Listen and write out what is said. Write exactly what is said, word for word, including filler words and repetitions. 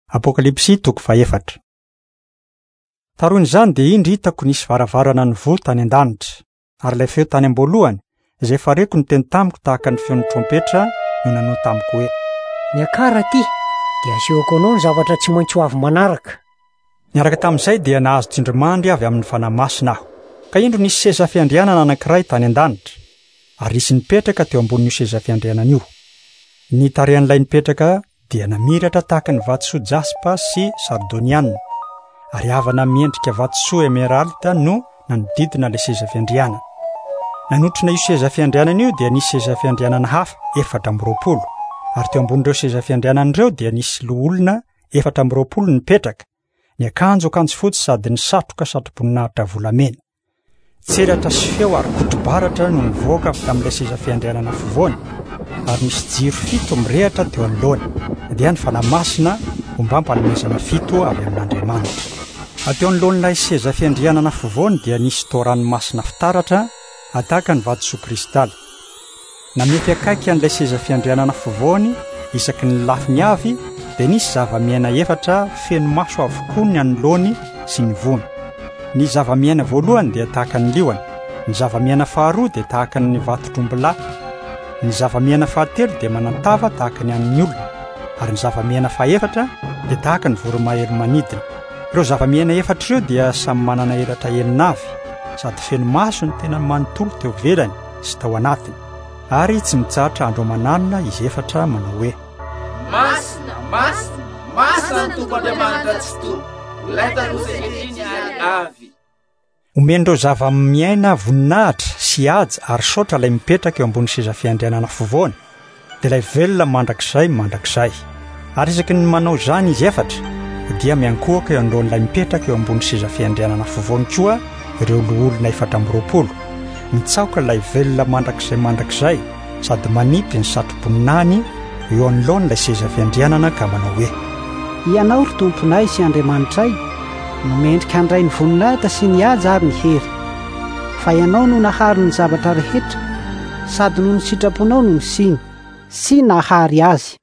Apokalipsy toko faefatra. Taroany zany dia indry hitako nisy varavarana nivoha tany an-danitra, ary ilay feo tany am-boalohany izay fareko niteny tamiko tahaka ny feon'ny trompetra no nanao tamiko hoe: "Niakara ty, dia asehoko anao ny zavatra tsy maintsy ho avy manaraka." Niaraka tamin'izay dia nahazo tsindrimandry avy amin'ny fanamasina aho. Ka indro nisy seza fiandrianana anankiray tany an-danitra, ary nisy nipetraka teo ambonin'io seza fiandrianana io. Ny tarehan'ilay nipetraka dia namiratra tahaka ny vatosoa jaspa sy sardonianina, ary havana miendrika vatosoa emeralda no nanodidina ilay seza fiandrianana. Nanotrona io seza fiandrianana io dia nisy seza fiandrianana hafa efatra amby roapolo, ary teo ambon'ireo seza fiandrianana ireo dia nisy loholona efatra amby roapolo nipetraka, ny akanjo akanjo fotsy sady ny satroka satroboninahitra volamena. Tselatra sy feo ary kotrobaratra no nivoaka avy tamin'ilay seza fiandrianana afovoany, ary nisy jiro fito mirehatra teo anoloany, dia ny fanamasina momba mpanomezana fito avy amin'Andriamanitra. Ateo anoloan'ilay seza fiandrianana afovoany dia nisy tao-ranomasina fitaratra tahaka ny vatosoa kristaly. Namefy akaiky an'ilay seza fiandrianana afovoany isaky ny lafiny avy dia nisy zava-miaina efatra feno maso avokoa ny anoloany sy ny vony. Ny zava-miaina voalohany dia tahaka ny liona, ny zava-miaina faharoa dia tahaka ny vato-drombolà, ny zava-miaina fahatelo dia manantava tahaka ny an'ny olona, ary ny zava-miaina fahaefatra dia tahaka ny voromahery manidina. Ireo zava-miaina efatra ireo dia samy manana elatra enina avy, sady feno maso ny tena manontolo teo ivelany sy tao anatiny, ary tsy mitsahatra andro aman'alina izy efatra manao hoe: Masina, masina, masina ny Tompon'Andriamanitra tsy toa, ilay taloha ny avy. Omen'ireo zava-miaina voninahitra sy haja ary saotra ilay mipetraka eo ambony seza fiandrianana afovoany, dia ilay velona mandrakizay mandrakizay. Ary isaky ny manao izany izy efatra dia miankohaka eo anoloan'ilay mipetraka eo ambony seza fiandrianana afovoany koa ireo loholona efatra amby roapolo. Mitsaoka ilay velona mandrakizay mandrakizay sady manipy ny satroboninahiny eo anoloan'ilay seza fiandrianana ka manao hoe: "Ianao ry tomponay sy Andriamanitray, no mendrika handray ny voninahitra sy ny haja ary ny hery. Fa ianao no nahary ny zavatra rehetra, sady no ny sitraponao no ny siny, sy nahary azy."